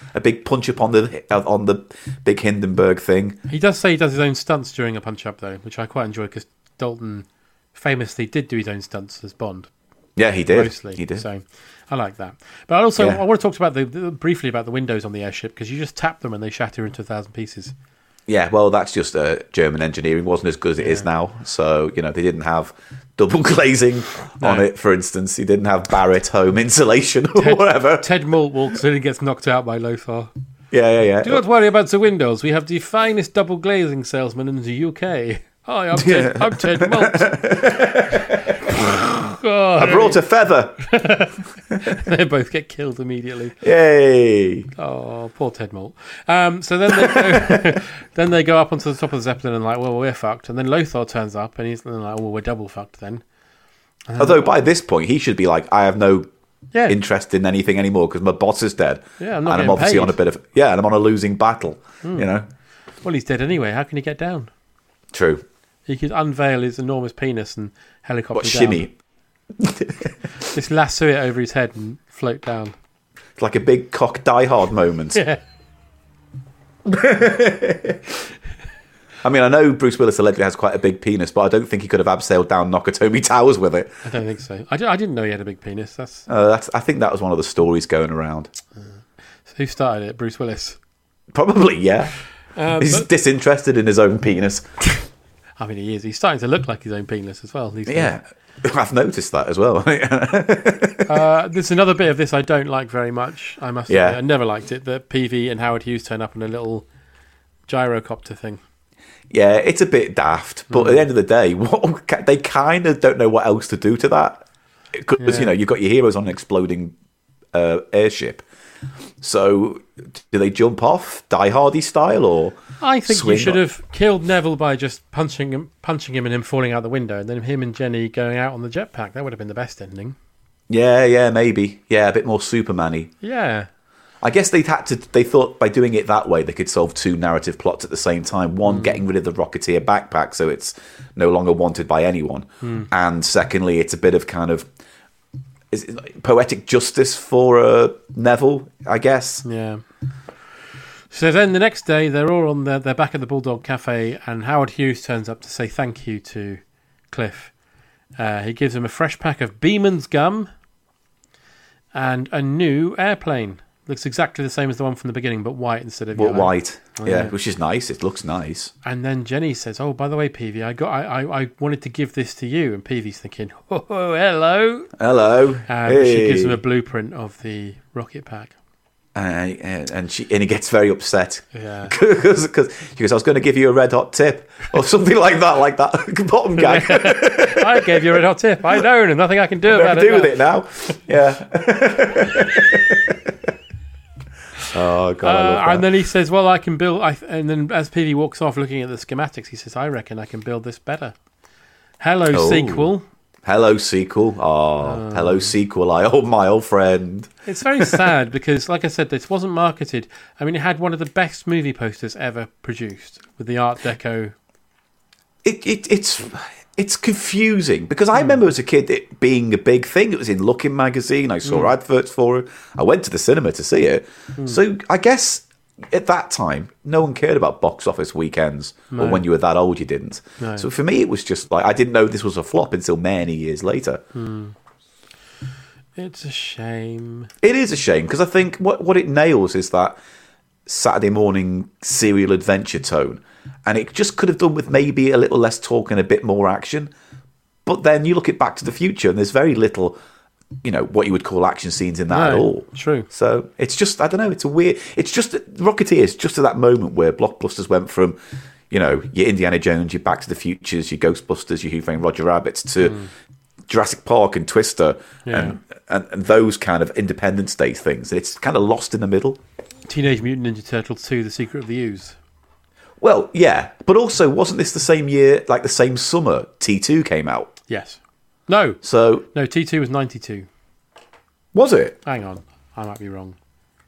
a big punch up on the big Hindenburg thing. He does say he does his own stunts during a punch up, though, which I quite enjoy because Dalton famously did do his own stunts as Bond. Yeah, he did. Mostly. He did. So I like that. But also, I want to talk about briefly about the windows on the airship because you just tap them and they shatter into 1,000 pieces. Yeah, well, that's just German engineering. Wasn't as good as it is now. So, they didn't have double glazing on it, for instance. He didn't have Barrett home insulation or whatever. Ted Malt walks in and gets knocked out by Lothar. Yeah. Do not worry about the windows. We have the finest double glazing salesman in the UK. Hi, I'm Ted Malt. I brought a feather. They both get killed immediately. Yay! Oh, poor Ted Malt. So then they go up onto the top of the Zeppelin and like, well, we're fucked. And then Lothar turns up and he's like, well, we're double fucked then. Although by this point he should be like, I have no interest in anything anymore because my boss is dead. Yeah, I'm not and I'm obviously on a bit of and I'm on a losing battle. Well, he's dead anyway. How can he get down? True. He could unveil his enormous penis and helicopter down. Shimmy? Just lasso it over his head and float down. It's like a big cock Die Hard moment. Yeah. I mean, I know Bruce Willis allegedly has quite a big penis, but I don't think he could have abseiled down Nakatomi Towers with it. I don't think so. I didn't know he had a big penis. I think that was one of the stories going around. So who started it? Bruce Willis? Probably, yeah. He's disinterested in his own penis. I mean, he is. He's starting to look like his own penis as well. Yeah, I've noticed that as well. There's another bit of this I don't like very much, I must admit. I never liked it, that Peavy and Howard Hughes turn up in a little gyrocopter thing. Yeah, it's a bit daft, but at the end of the day, they kind of don't know what else to do to that. Because, you've got your heroes on an exploding airship. So, do they jump off, Die Hardy style, or I think you should have killed Neville by just punching him and him falling out the window, and then him and Jenny going out on the jetpack. That would have been the best ending. Yeah, maybe. Yeah, a bit more Superman-y. Yeah. I guess they thought by doing it that way, they could solve two narrative plots at the same time. One, getting rid of the Rocketeer backpack so it's no longer wanted by anyone. And secondly, it's a bit of kind of poetic justice for Neville, I guess. Yeah. So then the next day, they're all on they're back at the Bulldog Cafe, and Howard Hughes turns up to say thank you to Cliff. He gives him a fresh pack of Beeman's gum and a new airplane. Looks exactly the same as the one from the beginning, but white instead of yellow. White, which is nice. It looks nice. And then Jenny says, "Oh, by the way, Peavy, I wanted to give this to you." And Peavy's thinking, "Oh, hello." She gives him a blueprint of the rocket pack. And he gets very upset. Yeah. Because she goes, "I was going to give you a red hot tip," or something like that bottom gag. I gave you a red hot tip. I know, and nothing I can do about it. Do with it now. Yeah. Oh God! I love that. And then he says, "Well, I can build." And then as Peavy walks off, looking at the schematics, he says, "I reckon I can build this better." Hello, sequel. Hello, sequel. Oh, hello, sequel. My old friend. It's very sad because, like I said, this wasn't marketed. I mean, it had one of the best movie posters ever produced with the Art Deco. It's confusing because I remember as a kid it being a big thing. It was in Looking magazine. I saw adverts for it. I went to the cinema to see it. So I guess at that time, no one cared about box office weekends, or when you were that old, you didn't. No. So for me, it was just like I didn't know this was a flop until many years later. It's a shame. It is a shame because I think what it nails is that Saturday morning serial adventure tone. And it just could have done with maybe a little less talk and a bit more action. But then you look at Back to the Future and there's very little, what you would call action scenes in that at all. True. So it's just, I don't know, it's just Rocketeer is just at that moment where blockbusters went from, your Indiana Jones, your Back to the Futures, your Ghostbusters, your Who Framed Roger Rabbits to Jurassic Park and Twister and those kind of Independence Day things. It's kind of lost in the middle. Teenage Mutant Ninja Turtles 2, The Secret of the Ooze. Well, yeah, but also wasn't this the same year, like the same summer, T2 came out? Yes. No. So no, T2 was 92. Was it? Hang on, I might be wrong.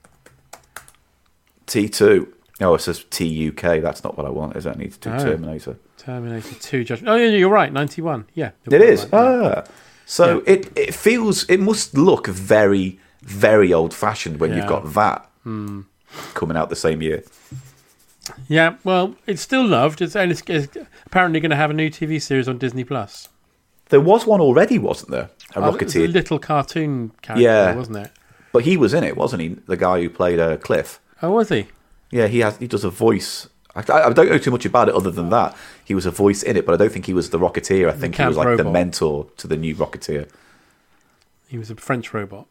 T2. Oh, it says TUK. That's not what I want. Is that need to do Terminator? Terminator 2 Judgment. Oh, yeah, you're right. 91. Yeah. It is. Right, So it feels, it must look very, very old-fashioned when you've got that. coming out the same year. Yeah, well, it's still loved. It's apparently going to have a new TV series on Disney Plus. There was one already, wasn't there? A Rocketeer. It was a little cartoon character, wasn't it? But he was in it, wasn't he? The guy who played Cliff. Oh, was he? Yeah, he does a voice. I don't know too much about it other than that. He was a voice in it, but I don't think he was the Rocketeer. I think he was like robot. The mentor to the new Rocketeer. He was a French robot.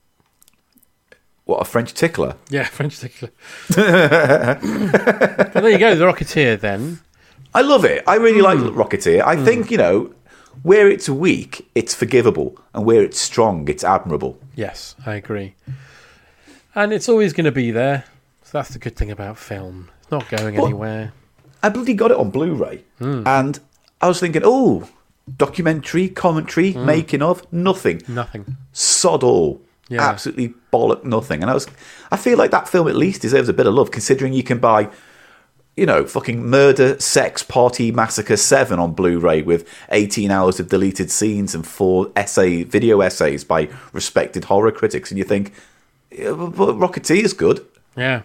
What, a French tickler? Yeah, French tickler. But there you go, the Rocketeer then. I love it. I really like Rocketeer. I think, where it's weak, it's forgivable. And where it's strong, it's admirable. Yes, I agree. And it's always going to be there. So that's the good thing about film. It's not going anywhere. I bloody got it on Blu-ray. And I was thinking, documentary, commentary, making of, nothing. Nothing. Sod all. Yeah. Absolutely bollock nothing. And I feel like that film at least deserves a bit of love, considering you can buy, fucking Murder, Sex, Party, Massacre 7 on Blu-ray with 18 hours of deleted scenes and 4 video essays by respected horror critics. And you think, but Rocketeer is good. Yeah.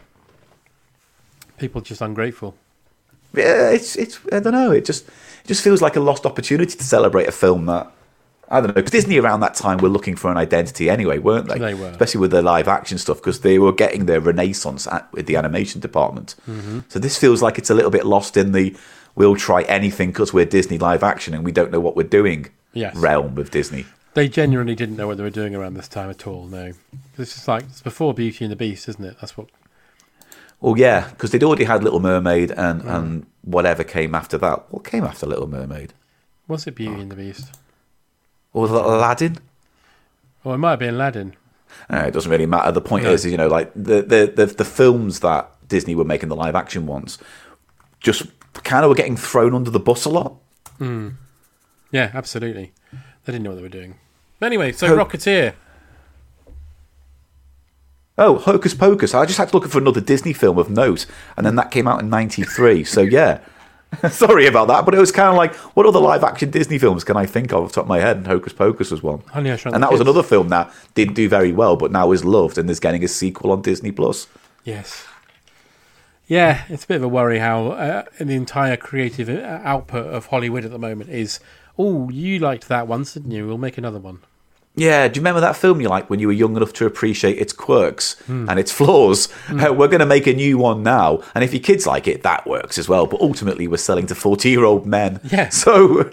People just ungrateful. Yeah, it's I don't know. It just feels like a lost opportunity to celebrate a film that, I don't know, because Disney around that time were looking for an identity anyway, weren't they? They were. Especially with their live action stuff, because they were getting their renaissance with the animation department. Mm-hmm. So this feels like it's a little bit lost in the we'll try anything because we're Disney live action and we don't know what we're doing realm of Disney. They genuinely didn't know what they were doing around this time at all, no. It's before Beauty and the Beast, isn't it? That's what... Well, yeah, because they'd already had Little Mermaid and whatever came after that. What came after Little Mermaid? Was it Beauty and the Beast? Or Aladdin? Oh, it might have been Aladdin. It doesn't really matter. The point is, like the films that Disney were making, the live action ones, just kind of were getting thrown under the bus a lot. Mm. Yeah, absolutely. They didn't know what they were doing. But anyway, so Rocketeer. Oh, Hocus Pocus. I just had to look for another Disney film of note, and then that came out in 93. So, yeah. Sorry about that, but it was kind of like, what other live-action Disney films can I think of off the top of my head? And Hocus Pocus was one. And that was another film that didn't do very well, but now is loved, and is getting a sequel on Disney+. Yes. Yeah, it's a bit of a worry how the entire creative output of Hollywood at the moment is, you liked that once, didn't you? We'll make another one. Yeah, do you remember that film you liked when you were young enough to appreciate its quirks and its flaws? We're going to make a new one now, and if your kids like it, that works as well. But ultimately, we're selling to 40-year-old men. Yeah. So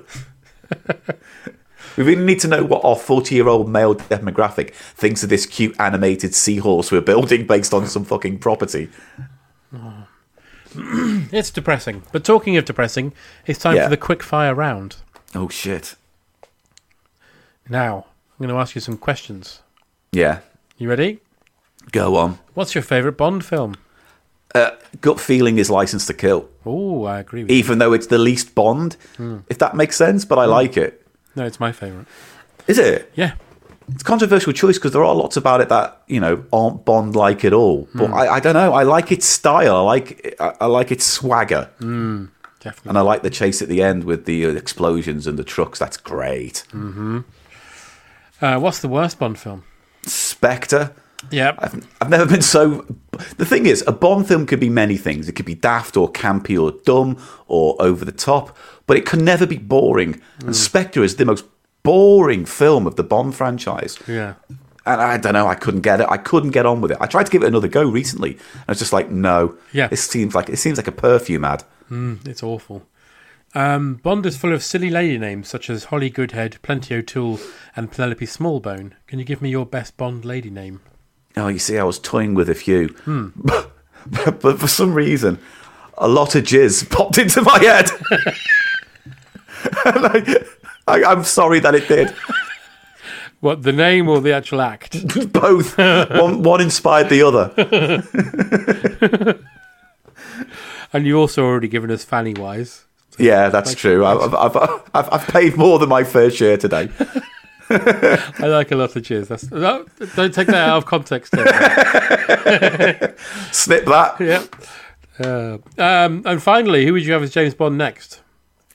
we really need to know what our 40-year-old male demographic thinks of this cute animated seahorse we're building based on some fucking property. Oh. It's depressing. But talking of depressing, it's time for the quick fire round. Oh, shit. Now... I'm going to ask you some questions. Yeah. You ready? Go on. What's your favourite Bond film? Gut feeling is License to Kill. Oh, I agree with you. Even though it's the least Bond, if that makes sense, but I like it. No, it's my favourite. Is it? Yeah. It's a controversial choice because there are lots about it that, aren't Bond-like at all. But I don't know. I like its style. I like its swagger. Definitely. And I like the chase at the end with the explosions and the trucks. That's great. Mm-hmm. What's the worst Bond film? Spectre. Yeah. I've never been so... The thing is, a Bond film could be many things. It could be daft or campy or dumb or over the top, but it can never be boring. And Spectre is the most boring film of the Bond franchise. Yeah. And I don't know, I couldn't get it. I couldn't get on with it. I tried to give it another go recently, and I was just like, no. Yeah. It seems like a perfume ad. It's awful. Bond is full of silly lady names such as Holly Goodhead, Plenty O'Toole, and Penelope Smallbone. Can you give me your best Bond lady name? Oh, you see, I was toying with a few. But for some reason, a lot of jizz popped into my head. I'm sorry that it did. What, the name or the actual act? Both. One inspired the other. And you also already given us Fanny Wise. So yeah, that's true. I've paid more than my fair share today. I like a lot of cheers. Don't take that out of context. Snip that. Yep. And finally, who would you have as James Bond next?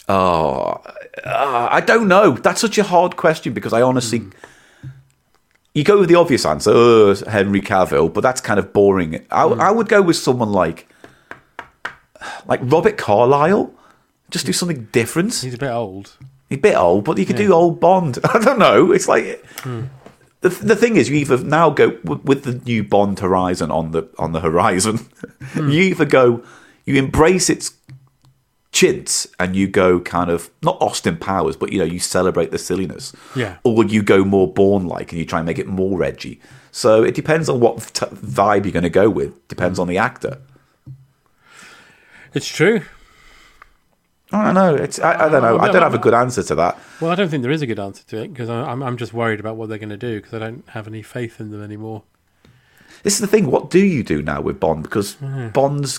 Oh, I don't know. That's such a hard question because I honestly... you go with the obvious answer, Henry Cavill, but that's kind of boring. I would go with someone like Robert Carlyle. Just do something different. He's a bit old. He's a bit old, but you could do old Bond. I don't know. It's like the thing is, you either now go with the new Bond Horizon on the horizon. You either go, you embrace its chintz, and you go kind of not Austin Powers, but you celebrate the silliness. Yeah. Or you go more Bourne-like and you try and make it more edgy. So it depends on what vibe you're going to go with. Depends on the actor. It's true. I don't know. I don't know. I don't have a good answer to that. Well, I don't think there is a good answer to it, because I'm just worried about what they're going to do, because I don't have any faith in them anymore. This is the thing. What do you do now with Bond? Because Bond's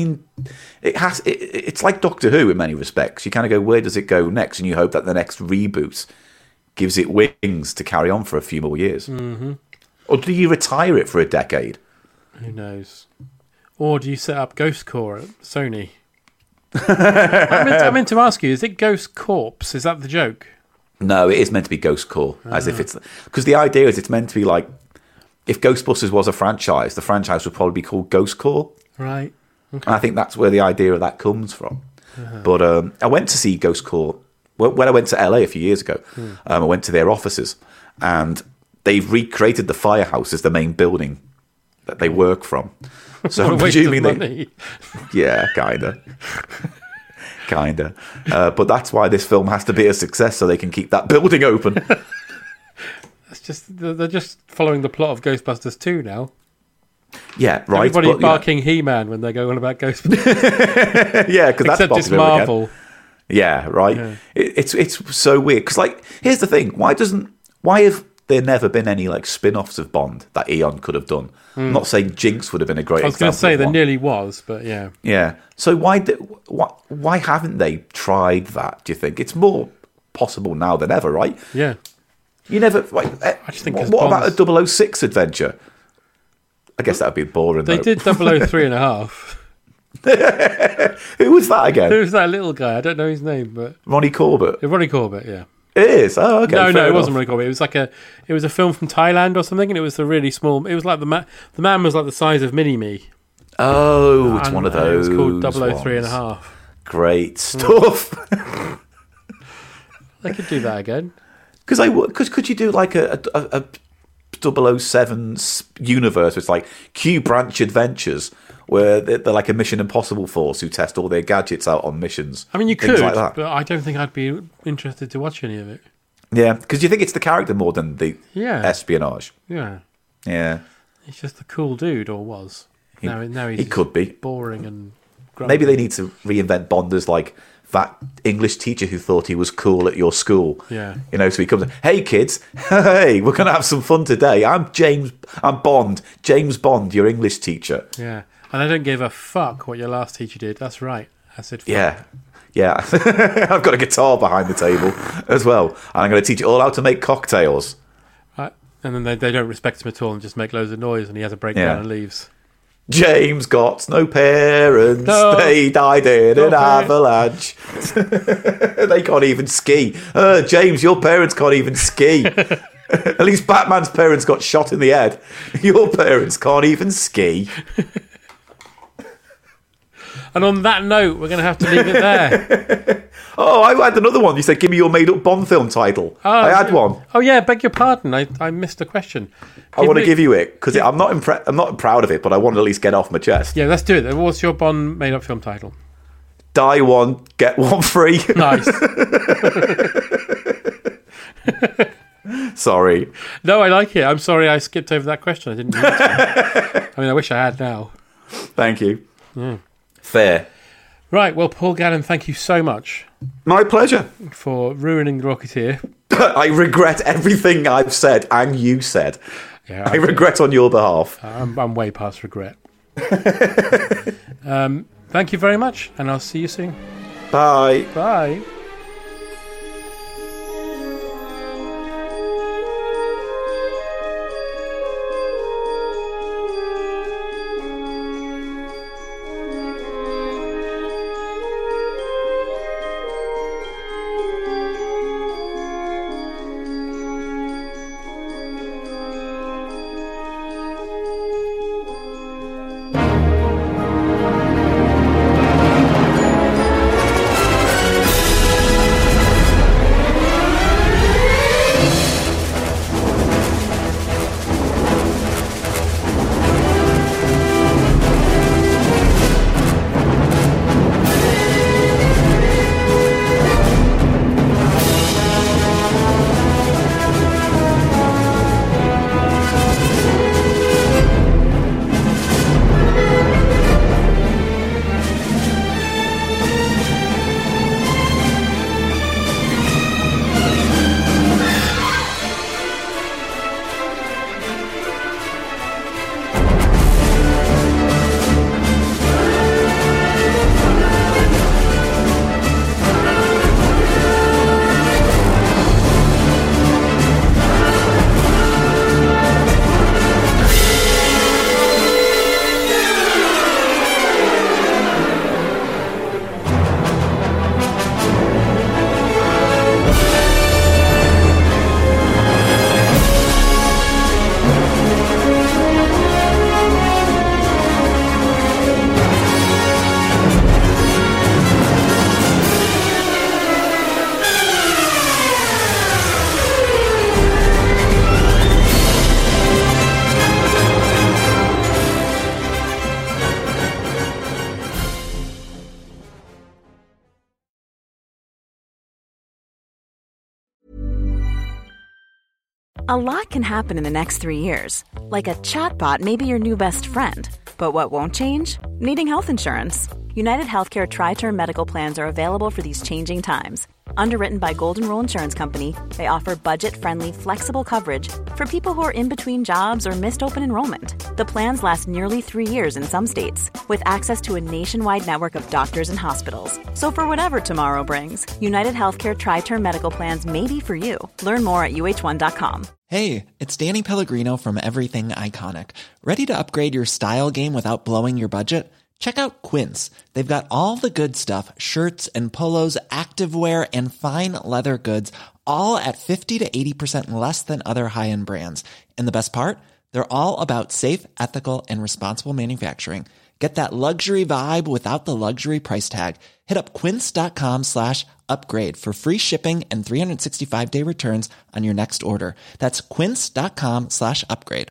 it's like Doctor Who in many respects. You kind of go, where does it go next? And you hope that the next reboot gives it wings to carry on for a few more years. Mm-hmm. Or do you retire it for a decade? Who knows? Or do you set up Ghost Corps at Sony? I meant to ask you, is it Ghost Corpse? Is that the joke? No, it is meant to be Ghost Corps, as if it's... Because the idea is it's meant to be like... If Ghostbusters was a franchise, the franchise would probably be called Ghost Corps. Right. Okay. And I think that's where the idea of that comes from. But I went to see Ghost Corps... When I went to LA a few years ago, I went to their offices, and they've recreated the firehouse as the main building that they work from. So I'm presuming they... Yeah, kinda. But that's why this film has to be a success, so they can keep that building open. They're just following the plot of Ghostbusters 2 now. Yeah, right. Everybody barking He-Man when they go on about Ghostbusters. Yeah, because that's popular it's Marvel. Again. Yeah, right. Yeah. It's so weird because, here's the thing: why have there never been any spin-offs of Bond that Eon could have done? I'm not saying Jinx would have been a great. I was going to say there nearly was, but yeah. Yeah. So why haven't they tried that? Do you think it's more possible now than ever? Right. Yeah. You never. I just think what about a 006 adventure? I guess that would be boring. They did 003.5. Who was that again? Who was that little guy? I don't know his name, but Ronnie Corbett. Ronnie Corbett, yeah. It is. Oh, okay. No, it wasn't Ronnie Corbett. It was a film from Thailand or something, and it was a really small. It was like the man was like the size of Mini-Me. Oh, it's one of those. It was called 003.5. Great stuff. They could do that again. Because could you do a 007 universe? It's like Q Branch Adventures, where they're like a Mission Impossible force who test all their gadgets out on missions. I mean, you could, but I don't think I'd be interested to watch any of it. Yeah, because you think it's the character more than the espionage. Yeah. Yeah. He's just a cool dude, or was. Now he's he could be boring and grumpy. Maybe they need to reinvent Bond as that English teacher who thought he was cool at your school. Yeah. So he comes, hey kids, hey, we're going to have some fun today. I'm Bond, James Bond, your English teacher. Yeah. And I don't give a fuck what your last teacher did. That's right. I said fuck. Yeah. I've got a guitar behind the table as well. And I'm going to teach you all how to make cocktails. Right. And then they don't respect him at all and just make loads of noise, and he has a breakdown and leaves. James got no parents. No. They died in an avalanche. They can't even ski. James, your parents can't even ski. At least Batman's parents got shot in the head. Your parents can't even ski. And on that note, we're going to have to leave it there. Oh, I had another one. You said, give me your made-up Bond film title. I had one. Oh, yeah, beg your pardon. I missed a question. I want to give you it, because I'm not proud of it, but I want to at least get off my chest. Yeah, let's do it. What's your Bond made-up film title? Die one, get one free. Nice. Sorry. No, I like it. I'm sorry I skipped over that question. I didn't mean to. I mean, I wish I had now. Thank you. Yeah. Fair. Right, well, Paul Gannon, thank you so much. My pleasure. For ruining The Rocketeer. I regret everything I've said and you said. Yeah, I regret on your behalf. I'm way past regret. Thank you very much, and I'll see you soon. Bye. Bye. A lot can happen in the next 3 years. Like a chatbot may be your new best friend. But what won't change? Needing health insurance. United Healthcare Tri-Term Medical Plans are available for these changing times. Underwritten by Golden Rule Insurance Company, they offer budget-friendly, flexible coverage for people who are in between jobs or missed open enrollment. The plans last nearly 3 years in some states, with access to a nationwide network of doctors and hospitals. So for whatever tomorrow brings, United Healthcare Tri-Term Medical Plans may be for you. Learn more at uh1.com. Hey, it's Danny Pellegrino from Everything Iconic. Ready to upgrade your style game without blowing your budget? Check out Quince. They've got all the good stuff, shirts and polos, activewear, and fine leather goods, all at 50 to 80% less than other high-end brands. And the best part? They're all about safe, ethical, and responsible manufacturing. Get that luxury vibe without the luxury price tag. Hit up quince.com/upgrade for free shipping and 365-day returns on your next order. That's quince.com/upgrade.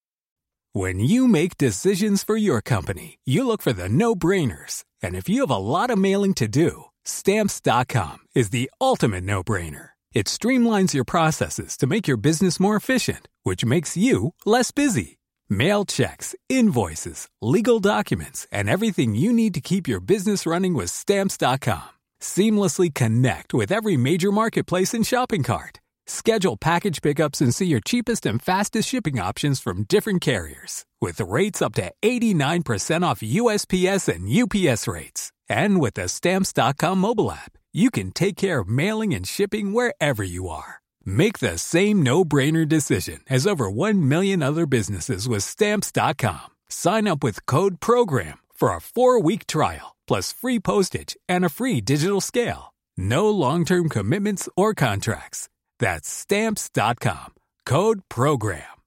When you make decisions for your company, you look for the no-brainers. And if you have a lot of mailing to do, Stamps.com is the ultimate no-brainer. It streamlines your processes to make your business more efficient, which makes you less busy. Mail checks, invoices, legal documents, and everything you need to keep your business running with Stamps.com. Seamlessly connect with every major marketplace and shopping cart. Schedule package pickups and see your cheapest and fastest shipping options from different carriers, with rates up to 89% off USPS and UPS rates. And with the Stamps.com mobile app, you can take care of mailing and shipping wherever you are. Make the same no-brainer decision as over 1 million other businesses with Stamps.com. Sign up with code PROGRAM for a 4-week trial, plus free postage and a free digital scale. No long-term commitments or contracts. That's Stamps.com. Code PROGRAM.